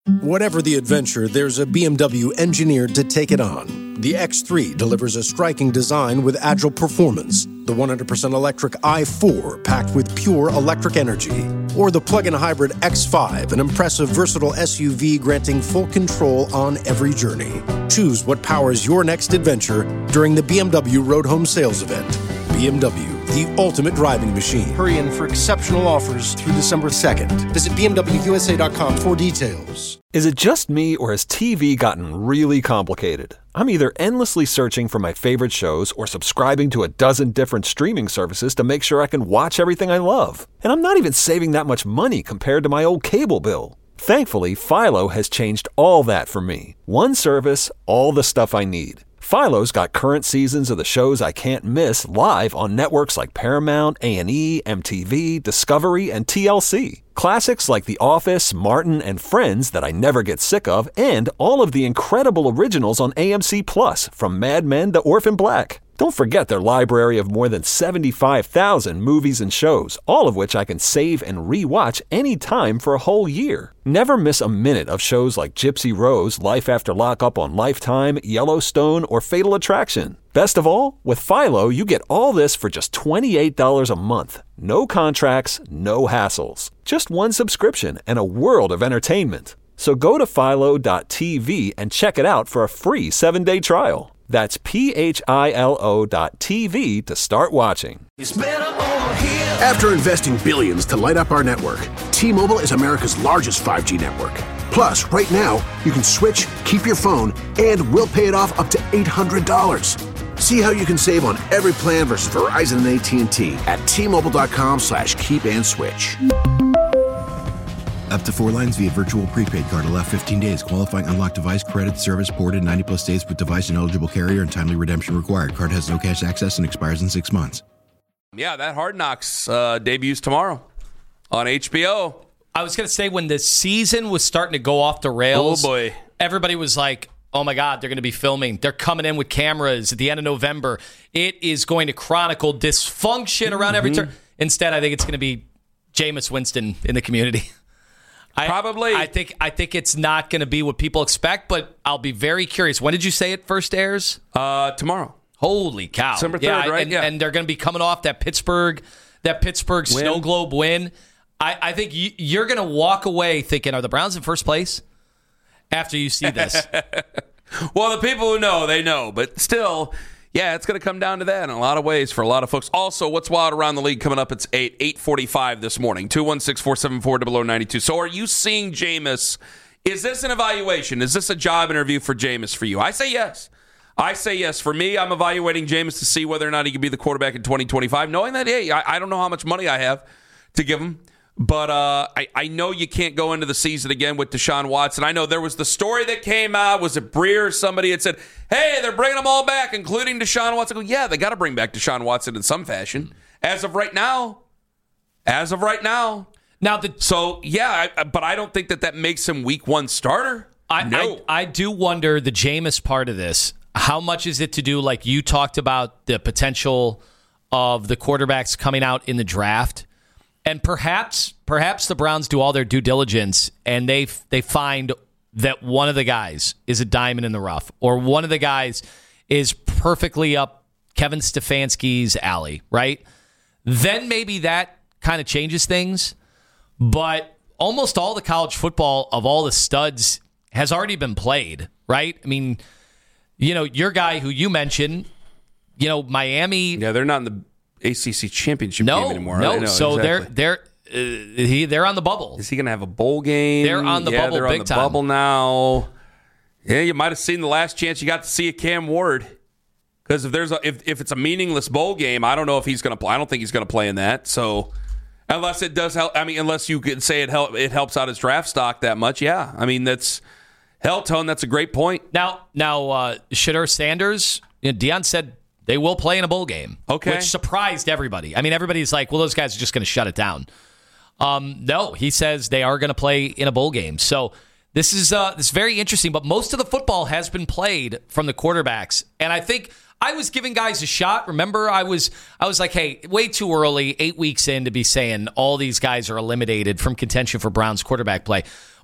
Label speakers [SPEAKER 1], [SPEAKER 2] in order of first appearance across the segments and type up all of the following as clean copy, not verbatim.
[SPEAKER 1] Whatever the adventure, there's a BMW engineered to take it on. The X3 delivers a striking design with agile performance. The 100% electric i4 packed with pure electric energy. Or the plug-in hybrid X5, an impressive versatile SUV granting full control on every journey. Choose what powers your next adventure during the BMW Road Home Sales Event. BMW, the ultimate driving machine. Hurry in for exceptional offers through December 2nd. Visit BMWUSA.com for details.
[SPEAKER 2] Is it just me, or has TV gotten really complicated? I'm either endlessly searching for my favorite shows or subscribing to a dozen different streaming services to make sure I can watch everything I love. And I'm not even saving that much money compared to my old cable bill. Thankfully, Philo has changed all that for me. One service, all the stuff I need. Philo's got current seasons of the shows I can't miss live on networks like Paramount, A&E, MTV, Discovery, and TLC. Classics like The Office, Martin, and Friends that I never get sick of, and all of the incredible originals on AMC+, from Mad Men to Orphan Black. Don't forget their library of more than 75,000 movies and shows, all of which I can save and re-watch anytime for a whole year. Never miss a minute of shows like Gypsy Rose, Life After Lockup on Lifetime, Yellowstone, or Fatal Attraction. Best of all, with Philo, you get all this for just $28 a month. No contracts, no hassles. Just one subscription and a world of entertainment. So go to philo.tv and check it out for a free 7-day trial. That's philo.tv to start watching.
[SPEAKER 3] After investing billions to light up our network, T-Mobile is America's largest 5G network. Plus, right now, you can switch, keep your phone, and we'll pay it off up to $800. See how you can save on every plan versus Verizon and AT&T at T-Mobile.com/keep-and-switch.
[SPEAKER 4] Up to 4 lines via virtual prepaid card. Allow 15 days. Qualifying unlocked device credit service ported 90+ days with device and eligible carrier and timely redemption required. Card has no cash access and expires in 6 months.
[SPEAKER 5] Yeah, that Hard Knocks debuts tomorrow on HBO.
[SPEAKER 6] I was going to say, when the season was starting to go off the rails,
[SPEAKER 5] oh boy,
[SPEAKER 6] everybody was like, oh my God, they're going to be filming. They're coming in with cameras at the end of November. It is going to chronicle dysfunction around every turn. Instead, I think it's going to be Jameis Winston in the community.
[SPEAKER 5] Probably.
[SPEAKER 6] I think it's not going to be what people expect, but I'll be very curious. When did you say it first airs?
[SPEAKER 5] Tomorrow.
[SPEAKER 6] Holy cow.
[SPEAKER 5] December 3rd, right?
[SPEAKER 6] And they're going to be coming off that Pittsburgh Snow Globe win. I think you're going to walk away thinking, are the Browns in first place after you see this?
[SPEAKER 5] Well, the people who know, they know. But still, yeah, it's going to come down to that in a lot of ways for a lot of folks. Also, what's wild around the league coming up? It's 8:45 this morning, 216-474-0092. So are you seeing Jameis? Is this an evaluation? Is this a job interview for Jameis for you? I say yes. For me, I'm evaluating Jameis to see whether or not he can be the quarterback in 2025, knowing that, hey, I don't know how much money I have to give him. But I know you can't go into the season again with Deshaun Watson. I know there was the story that came out. Was it Breer or somebody had said, hey, they're bringing them all back, including Deshaun Watson. I go, yeah, they got to bring back Deshaun Watson in some fashion. As of right now. But I don't think that makes him week one starter.
[SPEAKER 6] I do wonder the Jameis part of this. How much is it to do, like you talked about, the potential of the quarterbacks coming out in the draft? And perhaps the Browns do all their due diligence and they find that one of the guys is a diamond in the rough, or one of the guys is perfectly up Kevin Stefanski's alley, right? Then maybe that kind of changes things. But almost all the college football of all the studs has already been played, right? I mean, your guy who you mentioned, Miami.
[SPEAKER 5] Yeah, they're not in the ACC championship game anymore.
[SPEAKER 6] No, so
[SPEAKER 5] exactly.
[SPEAKER 6] they're on the bubble.
[SPEAKER 5] Is he going to have a bowl game?
[SPEAKER 6] They're on the bubble.
[SPEAKER 5] They're
[SPEAKER 6] big
[SPEAKER 5] on the
[SPEAKER 6] time.
[SPEAKER 5] bubble now. Yeah, you might have seen the last chance you got to see a Cam Ward, because if it's a meaningless bowl game, I don't know if he's going to play. I don't think he's going to play in that. So unless it does help, unless you can say it helps out his draft stock that much. Yeah, that's Tone. That's a great point.
[SPEAKER 6] Now, Shedeur Sanders, Deion said they will play in a bowl game, which surprised everybody. Everybody's like, well, those guys are just going to shut it down. No, he says they are going to play in a bowl game. So this is very interesting, but most of the football has been played from the quarterbacks. And I think I was giving guys a shot. Remember, I was like, hey, way too early, 8 weeks in, to be saying all these guys are eliminated from contention for Browns quarterback play.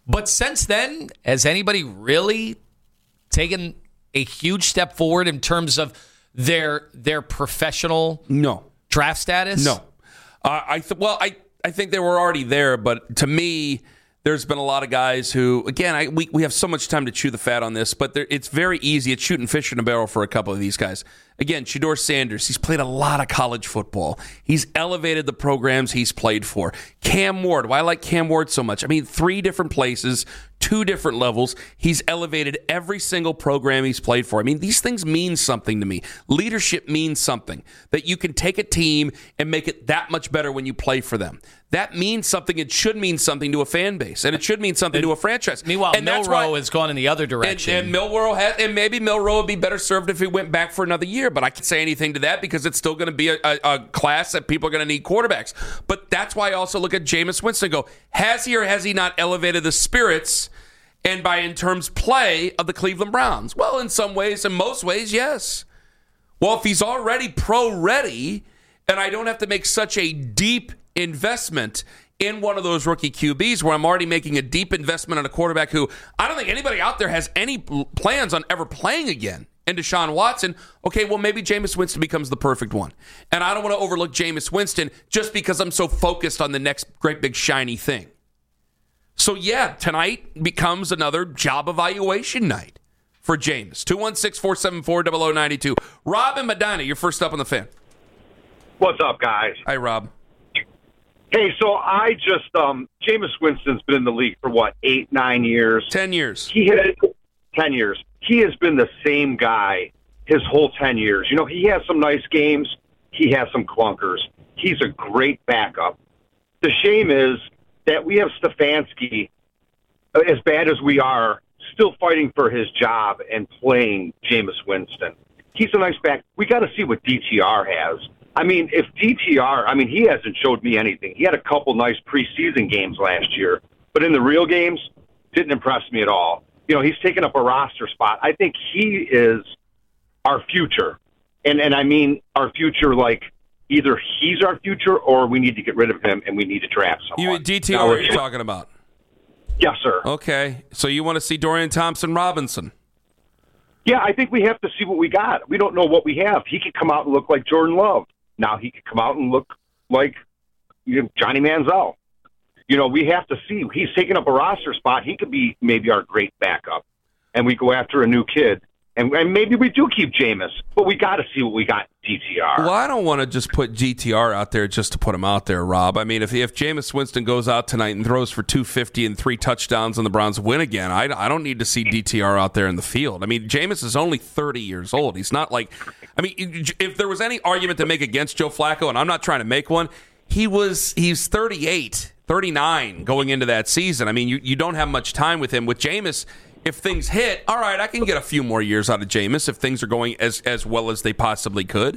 [SPEAKER 6] But since then, has anybody really taken a huge step forward in terms of their professional draft status?
[SPEAKER 5] No. I think they were already there, but to me, there's been a lot of guys who, again, we have so much time to chew the fat on this, but it's very easy. It's shooting fish in a barrel for a couple of these guys. Again, Shedeur Sanders, he's played a lot of college football. He's elevated the programs he's played for. Cam Ward, why I like Cam Ward so much? I mean, 3 different places, 2 different levels. He's elevated every single program he's played for. I mean, these things mean something to me. Leadership means something, that you can take a team and make it that much better when you play for them. That means something. It should mean something to a fan base, and it should mean something to a franchise.
[SPEAKER 6] Meanwhile, Milroe has gone in the other direction.
[SPEAKER 5] And maybe Milroe would be better served if he went back for another year, but I can't say anything to that because it's still going to be a class that people are going to need quarterbacks. But that's why I also look at Jameis Winston and go, has he or has he not elevated the spirits and in terms play of the Cleveland Browns? Well, in some ways, in most ways, yes. Well, if he's already pro-ready and I don't have to make such a deep investment in one of those rookie QBs where I'm already making a deep investment on a quarterback who I don't think anybody out there has any plans on ever playing again, and Deshaun Watson, okay, well, maybe Jameis Winston becomes the perfect one. And I don't want to overlook Jameis Winston just because I'm so focused on the next great big shiny thing. So, yeah, tonight becomes another job evaluation night for Jameis. 216-474-0092. Rob and Medina, you're first up on the Fan.
[SPEAKER 7] What's up, guys?
[SPEAKER 5] Hi, Rob.
[SPEAKER 7] Hey, so Jameis Winston's been in the league for, 8-9 years?
[SPEAKER 5] 10 years.
[SPEAKER 7] 10 years. He has been the same guy his whole 10 years. You know, he has some nice games. He has some clunkers. He's a great backup. The shame is that we have Stefanski, as bad as we are, still fighting for his job and playing Jameis Winston. He's a nice back. We got to see what DTR has. I mean, if DTR, he hasn't showed me anything. He had a couple nice preseason games last year, but in the real games, didn't impress me at all. You know, he's taken up a roster spot. I think he is our future. And I mean our future like either he's our future or we need to get rid of him and we need to draft someone.
[SPEAKER 5] DTR, what are you talking about?
[SPEAKER 7] Yes, sir.
[SPEAKER 5] Okay. So you want to see Dorian Thompson-Robinson?
[SPEAKER 7] Yeah, I think we have to see what we got. We don't know what we have. He could come out and look like Jordan Love. Now he could come out and look like Johnny Manziel. You know, we have to see. He's taking up a roster spot. He could be maybe our great backup. And we go after a new kid. And maybe we do keep Jameis. But we got to see what we got DTR.
[SPEAKER 5] Well, I don't want to just put GTR out there just to put him out there, Rob. I mean, if Jameis Winston goes out tonight and throws for 250 and 3 touchdowns and the Browns win again, I don't need to see DTR out there in the field. I mean, Jameis is only 30 years old. He's not like – I mean, if there was any argument to make against Joe Flacco, and I'm not trying to make one, he's 38, 39 going into that season. I mean, you don't have much time with him. With Jameis – if things hit, all right, I can get a few more years out of Jameis if things are going as well as they possibly could.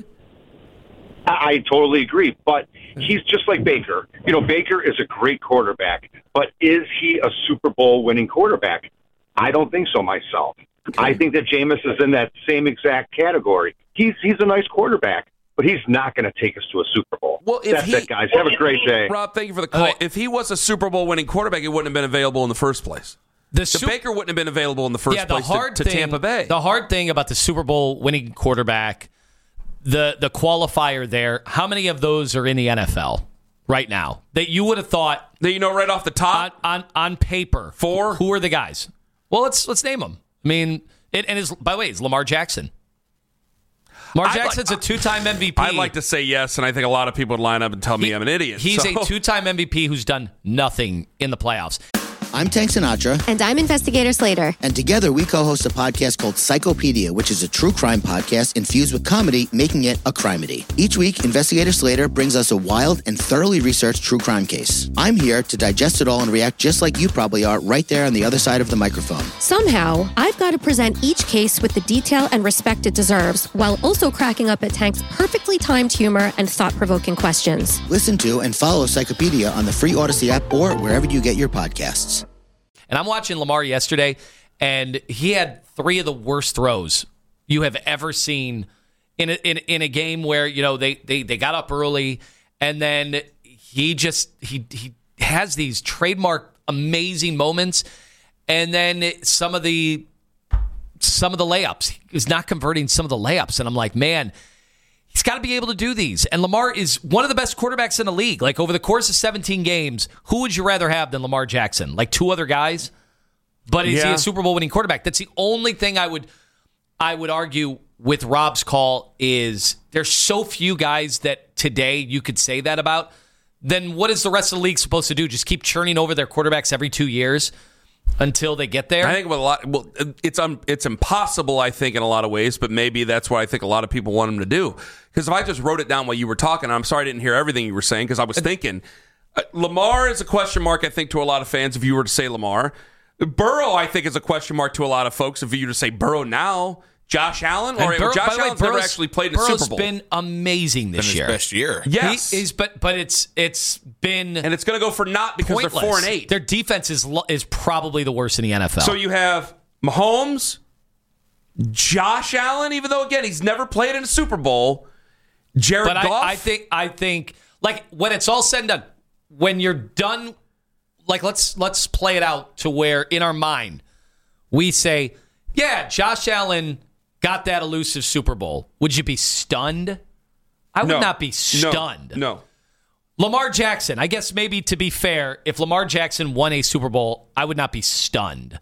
[SPEAKER 7] I totally agree, but he's just like Baker. You know, Baker is a great quarterback, but is he a Super Bowl winning quarterback? I don't think so myself. Okay. I think that Jameis is in that same exact category. He's a nice quarterback, but he's not going to take us to a Super Bowl.
[SPEAKER 5] Well,
[SPEAKER 7] that's it, guys. Have a great day.
[SPEAKER 5] Rob, thank you for the call. If he was a Super Bowl winning quarterback, he wouldn't have been available in the first place. The Baker wouldn't have been available in the first place to Tampa Bay.
[SPEAKER 6] The hard thing about the Super Bowl winning quarterback, the qualifier there, how many of those are in the NFL right now that you would have thought
[SPEAKER 5] that you know right off the top
[SPEAKER 6] on paper?
[SPEAKER 5] 4?
[SPEAKER 6] Who are the guys? Well, let's name them. I mean, by the way, it's Lamar Jackson. Lamar Jackson's a 2-time MVP.
[SPEAKER 5] I'd like to say yes, and I think a lot of people would line up and tell me I'm an idiot.
[SPEAKER 6] He's a 2-time MVP who's done nothing in the playoffs.
[SPEAKER 8] I'm Tank Sinatra.
[SPEAKER 9] And I'm Investigator Slater.
[SPEAKER 8] And together we co-host a podcast called Psychopedia, which is a true crime podcast infused with comedy, making it a crimedy. Each week, Investigator Slater brings us a wild and thoroughly researched true crime case. I'm here to digest it all and react just like you probably are right there on the other side of the microphone.
[SPEAKER 9] Somehow, I've got to present each case with the detail and respect it deserves, while also cracking up at Tank's perfectly timed humor and thought-provoking questions.
[SPEAKER 8] Listen to and follow Psychopedia on the free Odyssey app or wherever you get your podcasts.
[SPEAKER 6] And I'm watching Lamar yesterday, and he had 3 of the worst throws you have ever seen in a game where, you know, they got up early, and then he has these trademark amazing moments, and then some of the layups. He's not converting some of the layups, and I'm like, man, he's got to be able to do these. And Lamar is one of the best quarterbacks in the league. Like, over the course of 17 games, who would you rather have than Lamar Jackson? Like, two other guys? But is he a Super Bowl winning quarterback? That's the only thing I would argue with Rob's call is there's so few guys that today you could say that about. Then what is the rest of the league supposed to do? Just keep churning over their quarterbacks every 2 years until they get there?
[SPEAKER 5] I think it's impossible, I think, in a lot of ways, but maybe that's what I think a lot of people want him to do. Because if I just wrote it down while you were talking, I'm sorry I didn't hear everything you were saying, because I was thinking, Lamar is a question mark, I think, to a lot of fans if you were to say Lamar. Burrow, I think, is a question mark to a lot of folks if you were to say Burrow now. Josh Allen, Josh Allen's never actually played in a Super Bowl.
[SPEAKER 6] Burrow's been amazing this year.
[SPEAKER 10] His best year.
[SPEAKER 5] Yes,
[SPEAKER 6] but it's been,
[SPEAKER 5] and it's going to go for naught because
[SPEAKER 6] pointless.
[SPEAKER 5] They're 4-8.
[SPEAKER 6] Their defense is probably the worst in the NFL.
[SPEAKER 5] So you have Mahomes, Josh Allen, even though again he's never played in a Super Bowl. Jared Goff.
[SPEAKER 6] I think like when it's all said and done, when you're done, like let's play it out to where in our mind we say, yeah, Josh Allen got that elusive Super Bowl. Would you be stunned? I would not be stunned.
[SPEAKER 5] No.
[SPEAKER 6] Lamar Jackson, I guess maybe to be fair, if Lamar Jackson won a Super Bowl, I would not be stunned.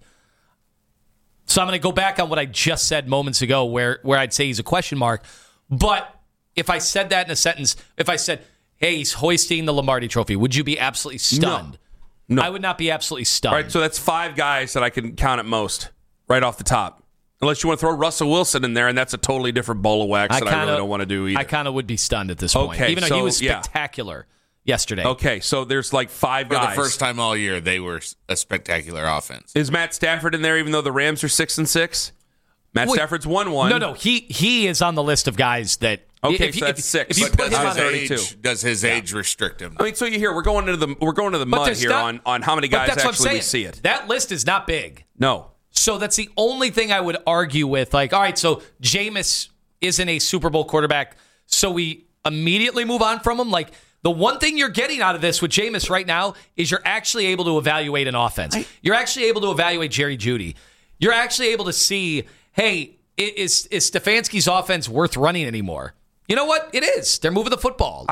[SPEAKER 6] So I'm going to go back on what I just said moments ago where I'd say he's a question mark. But if I said that in a sentence, if I said, hey, he's hoisting the Lombardi Trophy, would you be absolutely stunned?
[SPEAKER 5] No.
[SPEAKER 6] I would not be absolutely stunned.
[SPEAKER 5] All right, so that's 5 guys that I can count at most right off the top. Unless you want to throw Russell Wilson in there, and that's a totally different bowl of wax that I really don't want to do either.
[SPEAKER 6] I kind of would be stunned at this point, even though he was spectacular yesterday.
[SPEAKER 5] Okay, so there's like 5 guys.
[SPEAKER 10] For the first time all year, they were a spectacular offense.
[SPEAKER 5] Is Matt Stafford in there, even though the Rams are 6-6? Stafford's 1-1.
[SPEAKER 6] No, he is on the list of guys that.
[SPEAKER 5] Okay, so that's 6.
[SPEAKER 6] If you put him on
[SPEAKER 5] 32.
[SPEAKER 10] Does his age restrict him?
[SPEAKER 5] I mean, so you hear we're going into the mud here on how many guys actually we see it.
[SPEAKER 6] That list is not big.
[SPEAKER 5] No.
[SPEAKER 6] So that's the only thing I would argue with. Like, all right, so Jameis isn't a Super Bowl quarterback, so we immediately move on from him. Like, the one thing you're getting out of this with Jameis right now is you're actually able to evaluate an offense. You're actually able to evaluate Jerry Jeudy. You're actually able to see, hey, is Stefanski's offense worth running anymore? You know what? It is. They're moving the football.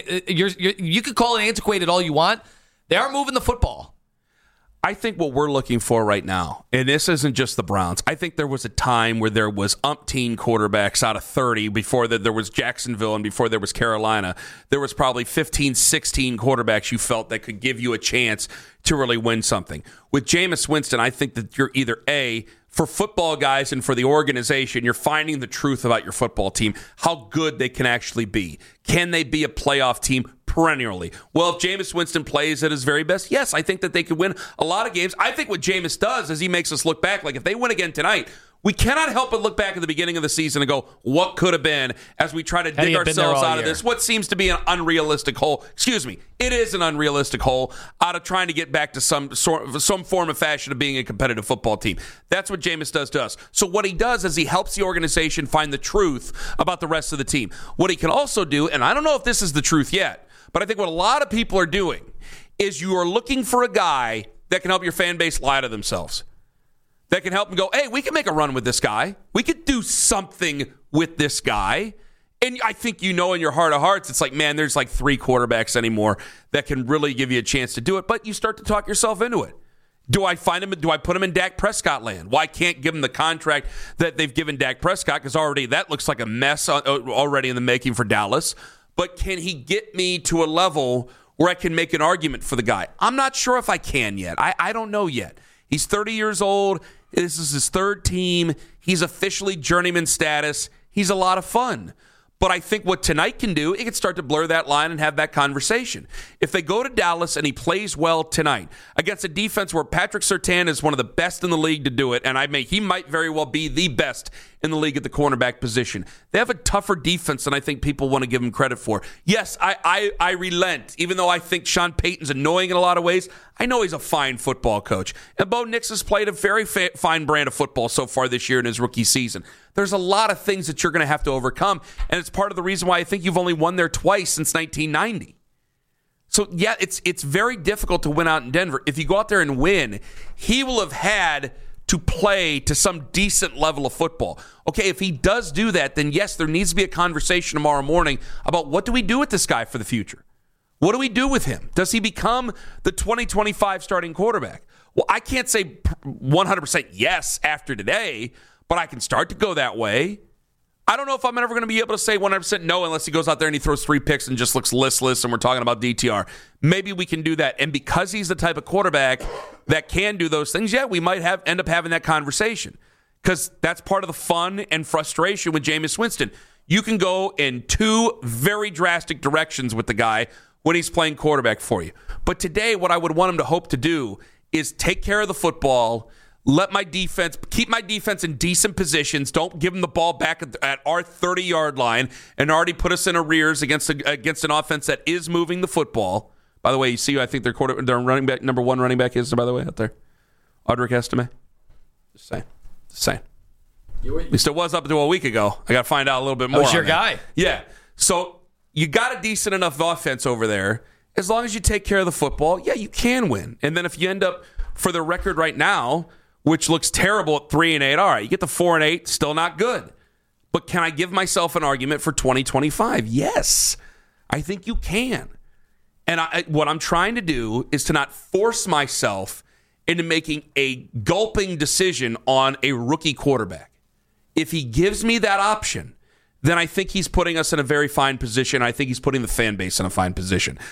[SPEAKER 6] You could call it antiquated all you want. They are moving the football.
[SPEAKER 5] I think what we're looking for right now, and this isn't just the Browns, I think there was a time where there was umpteen quarterbacks out of 30 before that there was Jacksonville and before there was Carolina. There was probably 15, 16 quarterbacks you felt that could give you a chance to really win something. With Jameis Winston, I think that you're either A, for football guys and for the organization, you're finding the truth about your football team, how good they can actually be. Can they be a playoff team perennially? Well, if Jameis Winston plays at his very best, yes, I think that they could win a lot of games. I think what Jameis does is he makes us look back. Like if they win again tonight, we cannot help but look back at the beginning of the season and go, what could have been, as we try to dig ourselves out of this, what seems to be an unrealistic hole. Excuse me, it is an unrealistic hole out of trying to get back to some form of fashion of being a competitive football team. That's what Jameis does to us. So what he does is he helps the organization find the truth about the rest of the team. What he can also do, and I don't know if this is the truth yet, but I think what a lot of people are doing is you are looking for a guy that can help your fan base lie to themselves. That can help them go, hey, we can make a run with this guy. We could do something with this guy. And I think you know in your heart of hearts, it's like, man, there's like 3 quarterbacks anymore that can really give you a chance to do it. But you start to talk yourself into it. Do I find him? Do I put him in Dak Prescott land? Well, I can't give him the contract that they've given Dak Prescott because already that looks like a mess already in the making for Dallas. But can he get me to a level where I can make an argument for the guy? I'm not sure if I can yet. I don't know yet. He's 30 years old. This is his 3rd team. He's officially journeyman status. He's a lot of fun. But I think what tonight can do, it can start to blur that line and have that conversation. If they go to Dallas and he plays well tonight against a defense where Patrick Surtain is one of the best in the league to do it, and he might very well be the best in the league at the cornerback position. They have a tougher defense than I think people want to give him credit for. Yes, I relent. Even though I think Sean Payton's annoying in a lot of ways, I know he's a fine football coach. And Bo Nix has played a very fine brand of football so far this year in his rookie season. There's a lot of things that you're going to have to overcome, and it's part of the reason why I think you've only won there twice since 1990. So, yeah, it's very difficult to win out in Denver. If you go out there and win, he will have had to play to some decent level of football. Okay, if he does do that, then yes, there needs to be a conversation tomorrow morning about what do we do with this guy for the future? What do we do with him? Does he become the 2025 starting quarterback? Well, I can't say 100% yes after today, but I can start to go that way. I don't know if I'm ever going to be able to say 100% no unless he goes out there and he throws 3 picks and just looks listless and we're talking about DTR. Maybe we can do that. And because he's the type of quarterback that can do those things, yeah, we might end up having that conversation because that's part of the fun and frustration with Jameis Winston. You can go in 2 very drastic directions with the guy when he's playing quarterback for you. But today, what I would want him to hope to do is take care of the football, keep my defense in decent positions. Don't give them the ball back at our 30-yard line and already put us in arrears against an offense that is moving the football. By the way, you see, I think their running back, number 1 running back is, by the way, out there. Audric Estime. Just saying. At least it was up until a week ago. I got to find out a little bit more.
[SPEAKER 6] That was your guy.
[SPEAKER 5] Yeah. So you got a decent enough offense over there. As long as you take care of the football, yeah, you can win. And then if you end up, for the record right now, which looks terrible at 3-8. All right, you get the 4-8, still not good. But can I give myself an argument for 2025? Yes, I think you can. And what I'm trying to do is to not force myself into making a gulping decision on a rookie quarterback. If he gives me that option, then I think he's putting us in a very fine position. I think he's putting the fan base in a fine position.